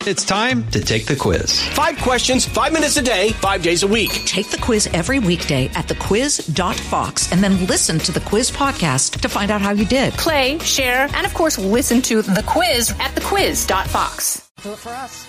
It's time to take the quiz. 5 questions, 5 minutes a day, 5 days a week. Take the quiz every weekday at thequiz.fox and then listen to the quiz podcast to find out how you did. Play, share, and of course, listen to the quiz at thequiz.fox. Do it for us.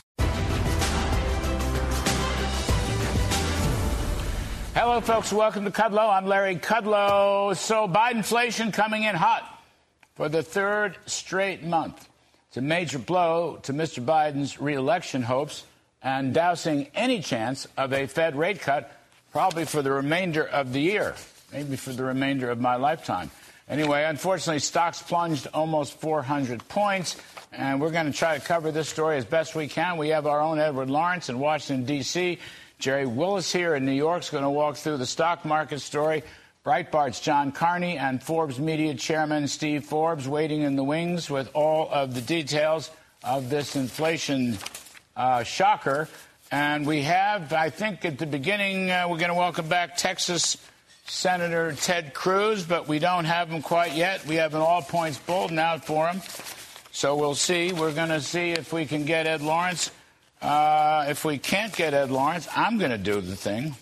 Hello, folks. Welcome to Kudlow. I'm Larry Kudlow. So Bidenflation coming in hot for the third straight month. It's a major blow to Mr. Biden's re-election hopes and dousing any chance of a Fed rate cut probably for the remainder of the year, maybe for the remainder of my lifetime. Anyway, unfortunately, stocks plunged almost 400 points, and we're going to try to cover this story as best we can. We have our own Edward Lawrence in Washington, D.C. Jerry Willis here in New York is going to walk through the stock market story. Breitbart's John Carney and Forbes Media Chairman Steve Forbes waiting in the wings with all of the details of this inflation shocker. And we have, I think at the beginning, we're going to welcome back Texas Senator Ted Cruz, but we don't have him quite yet. We have an all-points bulletin out for him. So we'll see. We're going to see if we can get Ed Lawrence. If we can't get Ed Lawrence, I'm going to do the thing.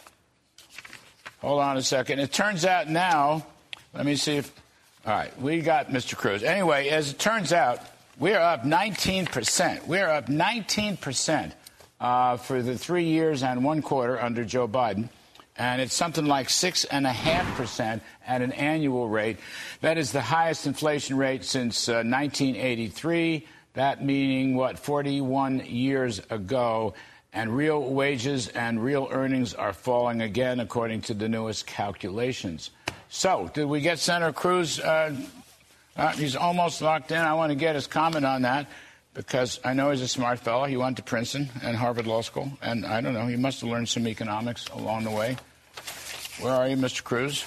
Hold on a second. It turns out now, let me see if, all right, we got Mr. Cruz. Anyway, as it turns out, we're up 19%. We're up 19% for the 3 years and 1 quarter under Joe Biden. And it's something like 6.5% at an annual rate. That is the highest inflation rate since 1983. That meaning, 41 years ago. And real wages and real earnings are falling again, according to the newest calculations. So, did we get Senator Cruz? He's almost locked in. I want to get his comment on that because I know he's a smart fellow. He went to Princeton and Harvard Law School. And I don't know, he must have learned some economics along the way. Where are you, Mr. Cruz?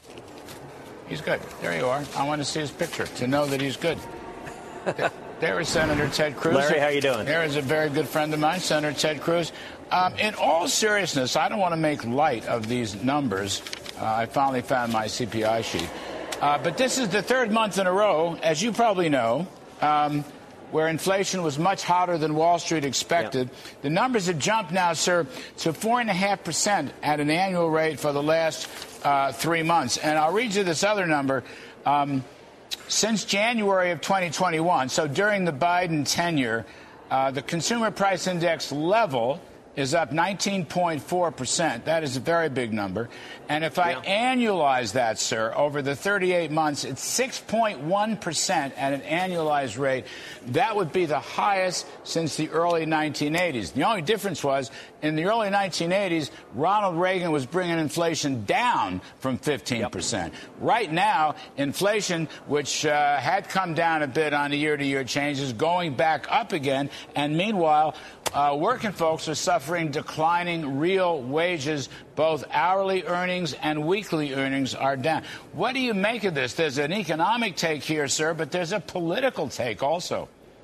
He's good. There you are. I want to see his picture to know that he's good. There is Senator Ted Cruz. Larry, how you doing? There is a very good friend of mine, Senator Ted Cruz. In all seriousness, I don't want to make light of these numbers. I finally found my CPI sheet. But this is the third month in a row, as you probably know, where inflation was much hotter than Wall Street expected. Yeah. The numbers have jumped now, sir, to 4.5% at an annual rate for the last 3 months. And I'll read you this other number. Since January of 2021, so during the Biden tenure, the consumer price index level is up 19.4%. That is a very big number. And if I annualize that, sir, over the 38 months, it's 6.1% at an annualized rate. That would be the highest since the early 1980s. The only difference was in the early 1980s, Ronald Reagan was bringing inflation down from 15%. Yep. Right now, inflation, which had come down a bit on a year-to-year change, is going back up again. And meanwhile, working folks are suffering declining real wages. Both hourly earnings and weekly earnings are down. What do you make of this? There's an economic take here, sir, but there's a political take also.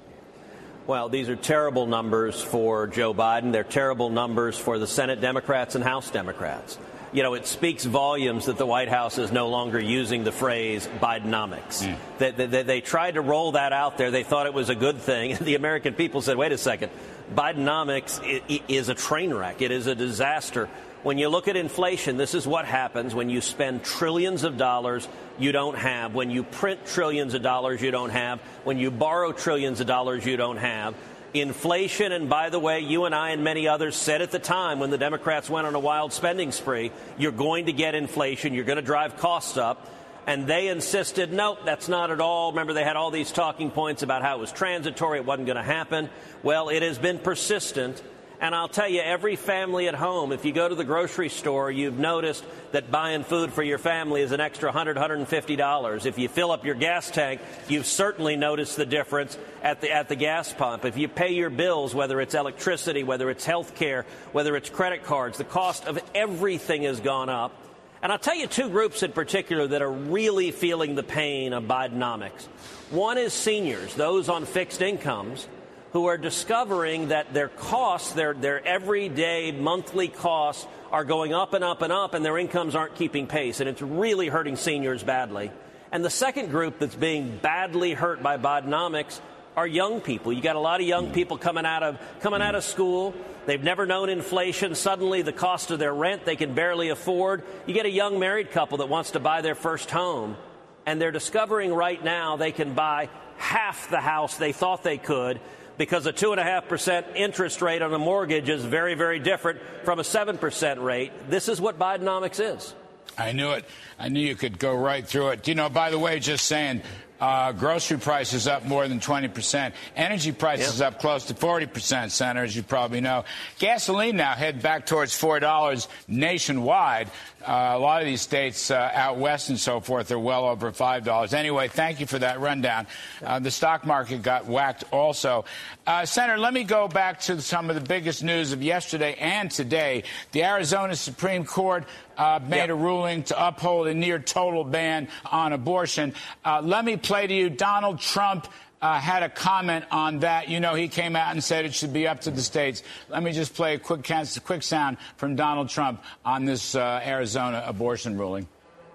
Well, these are terrible numbers for Joe Biden. They're terrible numbers for the Senate Democrats and House Democrats. You know, it speaks volumes that the White House is no longer using the phrase Bidenomics. They tried to roll that out there. They thought it was a good thing. The American people said, wait a second, Bidenomics is a train wreck. It is a disaster. When you look at inflation, this is what happens when you spend trillions of dollars you don't have, when you print trillions of dollars you don't have, when you borrow trillions of dollars you don't have. Inflation, and by the way, you and I and many others said at the time when the Democrats went on a wild spending spree, you're going to get inflation, you're going to drive costs up. And they insisted, nope, that's not at all. Remember, they had all these talking points about how it was transitory, it wasn't going to happen. Well, it has been persistent. And I'll tell you, every family at home, if you go to the grocery store, you've noticed that buying food for your family is an extra $100, $150. If you fill up your gas tank, you've certainly noticed the difference at the gas pump. If you pay your bills, whether it's electricity, whether it's health care, whether it's credit cards, the cost of everything has gone up. And I'll tell you two groups in particular that are really feeling the pain of Bidenomics. One is seniors, those on fixed incomes, who are discovering that their costs, their everyday monthly costs are going up and up and up, and their incomes aren't keeping pace. And it's really hurting seniors badly. And the second group that's being badly hurt by Bidenomics are young people. You got a lot of young people coming out of school. They've never known inflation. Suddenly, the cost of their rent they can barely afford. You get a young married couple that wants to buy their first home, and they're discovering right now they can buy half the house they thought they could because a 2.5% interest rate on a mortgage is very, very different from a 7% rate. This is what Bidenomics is. I knew it. I knew you could go right through it. You know, by the way, just saying, grocery prices up more than 20%. Energy prices up close to 40%, Senator, as you probably know. Gasoline now head back towards $4 nationwide. A lot of these states out west and so forth are well over $5. Anyway, thank you for that rundown. The stock market got whacked also. Senator, let me go back to some of the biggest news of yesterday and today. The Arizona Supreme Court made a ruling to uphold a near total ban on abortion. Let me play to you. Donald Trump had a comment on that. You know, he came out and said it should be up to the states. Let me just play a quick sound from Donald Trump on this Arizona abortion ruling.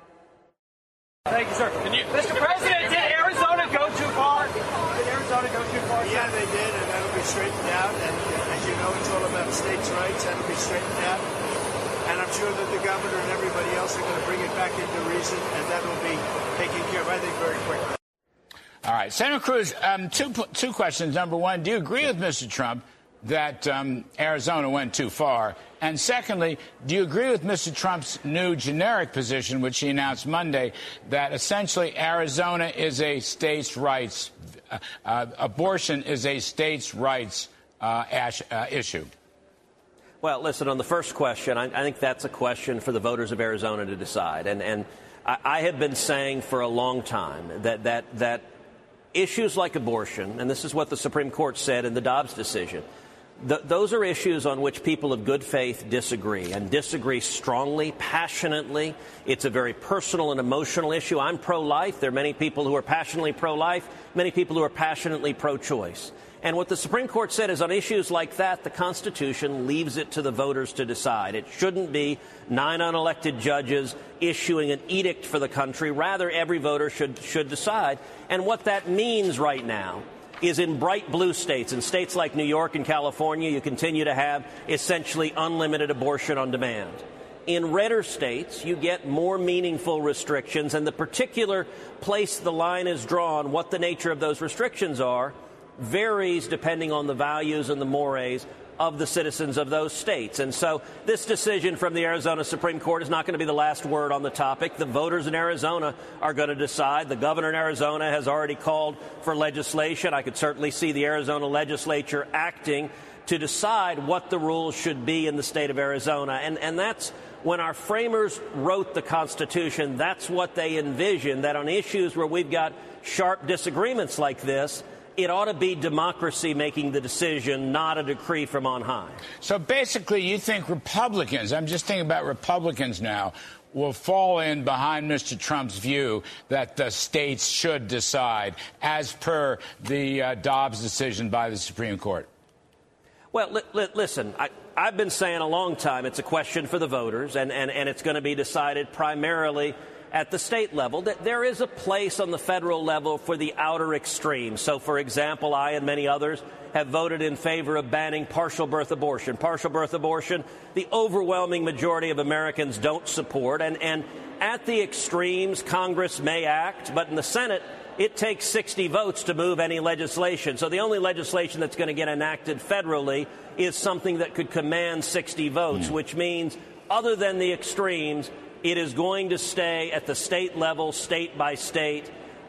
Thank you, sir. Mr. President, did Arizona go too far? Did Arizona go too far? Yeah, they did, and that'll be straightened out. And as you know, it's all about states' rights. That'll be straightened out. And I'm sure that the governor and everybody else are going to bring it back into reason, and that will be taken care of, I think, very quickly. All right. Senator Cruz, two questions. Number one, do you agree with Mr. Trump that Arizona went too far? And secondly, do you agree with Mr. Trump's new generic position, which he announced Monday, that essentially Arizona is a states' rights, abortion is a states' rights issue? Well, listen, on the first question, I think that's a question for the voters of Arizona to decide. And I have been saying for a long time that issues like abortion, and this is what the Supreme Court said in the Dobbs decision, those are issues on which people of good faith disagree, and disagree strongly, passionately. It's a very personal and emotional issue. I'm pro-life. There are many people who are passionately pro-life, many people who are passionately pro-choice. And what the Supreme Court said is on issues like that, the Constitution leaves it to the voters to decide. It shouldn't be 9 unelected judges issuing an edict for the country. Rather, every voter should decide. And what that means right now is in bright blue states, in states like New York and California, you continue to have essentially unlimited abortion on demand. In redder states, you get more meaningful restrictions, and the particular place the line is drawn, what the nature of those restrictions are, varies depending on the values and the mores of the citizens of those states. And so this decision from the Arizona Supreme Court is not going to be the last word on the topic. The voters in Arizona are going to decide. The governor in Arizona has already called for legislation. I could certainly see the Arizona legislature acting to decide what the rules should be in the state of Arizona. And that's when our framers wrote the Constitution, that's what they envisioned, that on issues where we've got sharp disagreements like this, it ought to be democracy making the decision, not a decree from on high. So basically, you think Republicans, I'm just thinking about Republicans now, will fall in behind Mr. Trump's view that the states should decide as per the Dobbs decision by the Supreme Court? Well, listen, I've been saying a long time it's a question for the voters, and it's going to be decided primarily at the state level. That there is a place on the federal level for the outer extremes. So, for example, I and many others have voted in favor of banning partial birth abortion. Partial birth abortion, the overwhelming majority of Americans don't support. And at the extremes, Congress may act, but in the Senate, it takes 60 votes to move any legislation. So the only legislation that's going to get enacted federally is something that could command 60 votes, which means, other than the extremes, it is going to stay at the state level, state by state,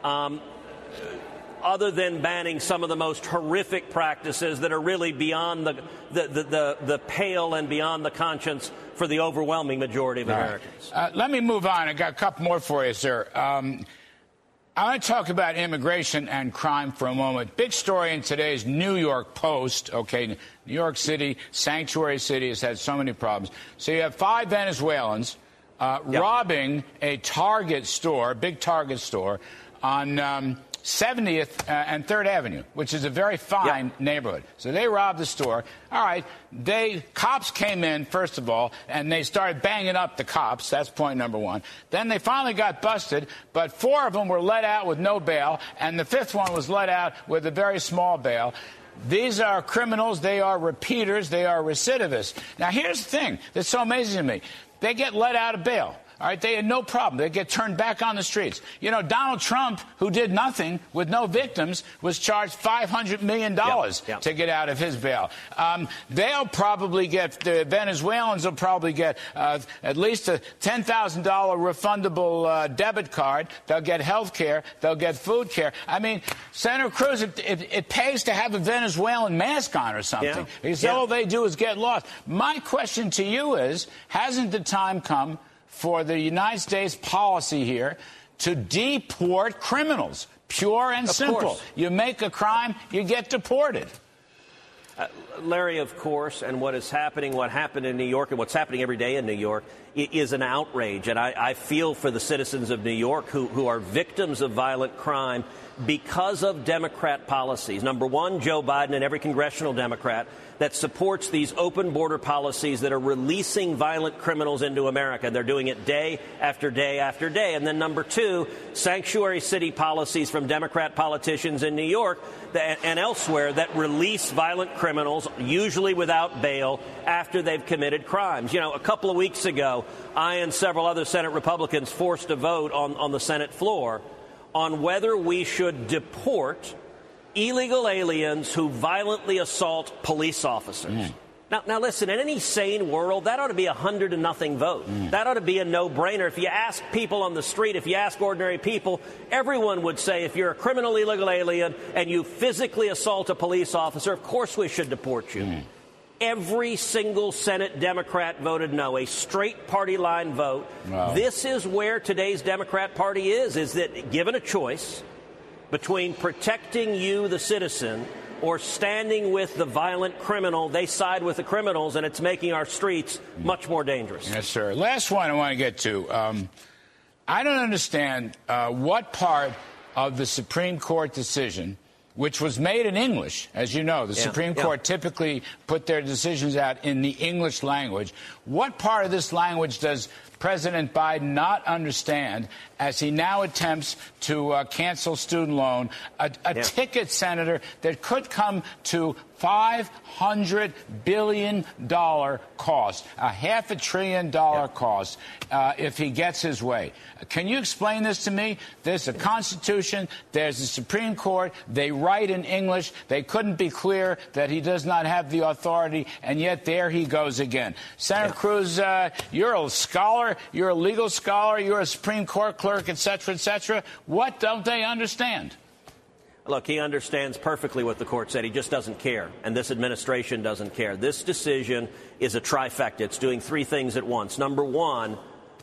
other than banning some of the most horrific practices that are really beyond the pale and beyond the conscience for the overwhelming majority of Americans. Let me move on. I got a couple more for you, sir. I want to talk about immigration and crime for a moment. Big story in today's New York Post. Okay, New York City, sanctuary city, has had so many problems. So you have 5 Venezuelans robbing a Target store, big Target store, on 70th and 3rd Avenue, which is a very fine neighborhood. So they robbed the store. All right, cops came in, first of all, and they started banging up the cops. That's point number one. Then they finally got busted, but 4 of them were let out with no bail, and the 5th one was let out with a very small bail. These are criminals. They are repeaters. They are recidivists. Now, here's the thing that's so amazing to me. They get let out of bail. All right, they had no problem. They get turned back on the streets. You know, Donald Trump, who did nothing with no victims, was charged $500 million to get out of his bail. They'll probably get, the Venezuelans will probably get at least a $10,000 refundable debit card. They'll get health care. They'll get food care. I mean, Senator Cruz, it pays to have a Venezuelan mask on or something. Because all they do is get lost. My question to you is, hasn't the time come for the United States policy here to deport criminals, pure and simple? Course. You make a crime, you get deported. Larry, of course, and what happened in New York and what's happening every day in New York is an outrage. And I feel for the citizens of New York who are victims of violent crime because of Democrat policies. Number one, Joe Biden and every congressional Democrat that supports these open border policies that are releasing violent criminals into America. They're doing it day after day after day. And then number two, sanctuary city policies from Democrat politicians in New York and elsewhere that release violent criminals, usually without bail, after they've committed crimes. You know, a couple of weeks ago, I and several other Senate Republicans forced a vote on the Senate floor on whether we should deport illegal aliens who violently assault police officers. Now, listen, in any sane world, that ought to be a 100-0 vote. That ought to be a no-brainer. If you ask people on the street, if you ask ordinary people, everyone would say if you're a criminal illegal alien and you physically assault a police officer, of course we should deport you. Every single Senate Democrat voted no, a straight party line vote. Wow. This is where today's Democrat Party is that given a choice between protecting you, the citizen, or standing with the violent criminal, they side with the criminals, and it's making our streets much more dangerous. Yes, sir. Last one I want to get to. I don't understand what part of the Supreme Court decision, which was made in English, as you know. The Supreme Court typically put their decisions out in the English language. What part of this language does President Biden not understand as he now attempts to cancel student loan, a ticket, Senator, that could come to $500 billion cost, a $500 billion cost if he gets his way. Can you explain this to me? There's a Constitution, there's the Supreme Court, they write in English, they couldn't be clear that he does not have the authority, and yet there he goes again. Senator Cruz, you're a scholar, you're a legal scholar, you're a Supreme Court clerk, et cetera, et cetera. What don't they understand? Look, he understands perfectly what the court said. He just doesn't care, and this administration doesn't care. This decision is a trifecta. It's doing 3 things at once. Number one,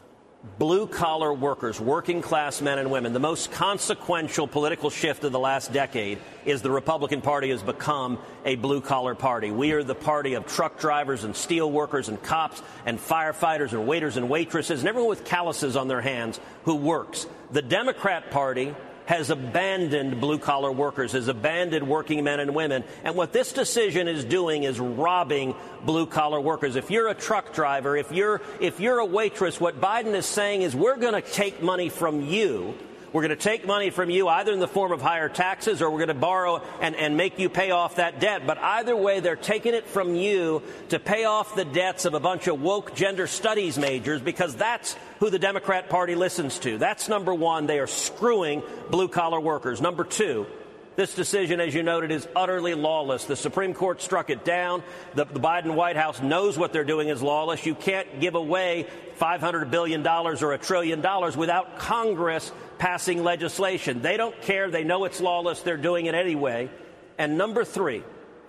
blue-collar workers, working-class men and women. The most consequential political shift of the last decade is the Republican Party has become a blue-collar party. We are the party of truck drivers and steel workers and cops and firefighters and waiters and waitresses and everyone with calluses on their hands who works. The Democrat Party has abandoned blue-collar workers, has abandoned working men and women. And what this decision is doing is robbing blue-collar workers. If you're a truck driver, if you're a waitress, what Biden is saying is we're going to take money from you. We're going to take money from you either in the form of higher taxes or we're going to borrow and make you pay off that debt. But either way, they're taking it from you to pay off the debts of a bunch of woke gender studies majors because that's who the Democrat Party listens to. That's number one. They are screwing blue-collar workers. Number two, this decision, as you noted, is utterly lawless. The Supreme Court struck it down. The Biden White House knows what they're doing is lawless. You can't give away $500 billion or $1 trillion without Congress passing legislation. They don't care. They know it's lawless. They're doing it anyway. And number three,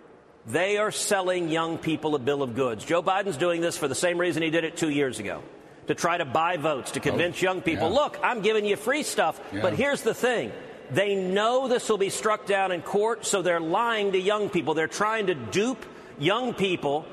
they are selling young people a bill of goods. Joe Biden's doing this for the same reason he did it 2 years ago, to try to buy votes, to convince young people, look, I'm giving you free stuff. But here's the thing. They know this will be struck down in court, so they're lying to young people. They're trying to dupe young people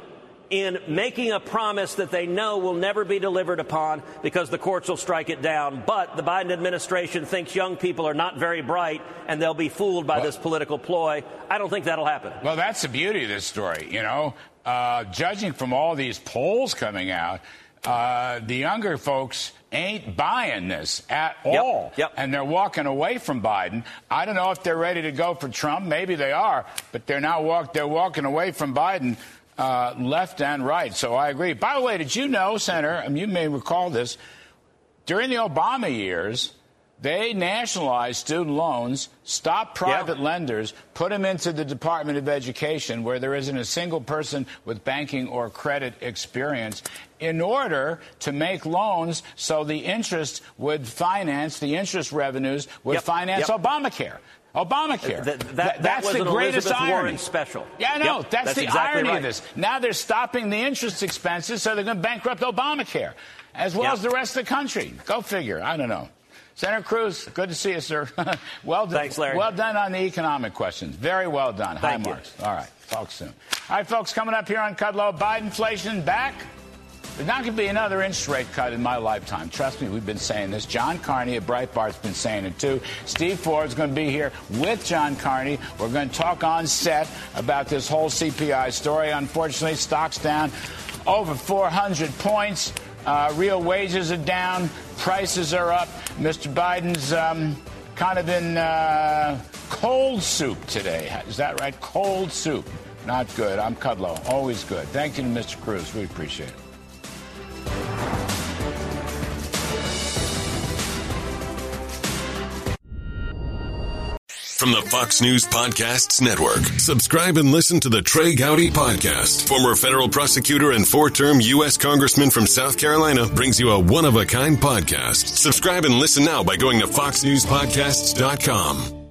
in making a promise that they know will never be delivered upon because the courts will strike it down. But the Biden administration thinks young people are not very bright and they'll be fooled by this political ploy. I don't think that'll happen. Well, that's the beauty of this story. You know, judging from all these polls coming out, the younger folks ain't buying this at all. Yep. And they're walking away from Biden. I don't know if they're ready to go for Trump. Maybe they are, but they're walking away from Biden. Left and right. So I agree. By the way, did you know, Senator, and you may recall this, during the Obama years, they nationalized student loans, stopped private lenders, put them into the Department of Education, where there isn't a single person with banking or credit experience, in order to make loans so the interest revenues would finance Obamacare. Obamacare. That's the greatest Elizabeth irony. Warren special. Yeah, I know. That's the exactly irony right. of this. Now they're stopping the interest expenses, so they're going to bankrupt Obamacare, as well as the rest of the country. Go figure. I don't know. Senator Cruz, good to see you, sir. Well done. Thanks, Larry. Well done on the economic questions. Very well done. Thank High you. marks. All right. Talk soon. All right, folks, coming up here on Kudlow, Biden inflation back. There's not going to be another interest rate cut in my lifetime. Trust me, we've been saying this. John Carney at Breitbart's been saying it, too. Steve Ford's going to be here with John Carney. We're going to talk on set about this whole CPI story. Unfortunately, stocks down over 400 points. Real wages are down. Prices are up. Mr. Biden's kind of in cold soup today. Is that right? Cold soup. Not good. I'm Kudlow. Always good. Thank you to Mr. Cruz. We appreciate it. From the Fox News Podcasts Network. Subscribe and listen to the Trey Gowdy Podcast. Former federal prosecutor and four-term U.S. Congressman from South Carolina brings you a one-of-a-kind podcast. Subscribe and listen now by going to foxnewspodcasts.com.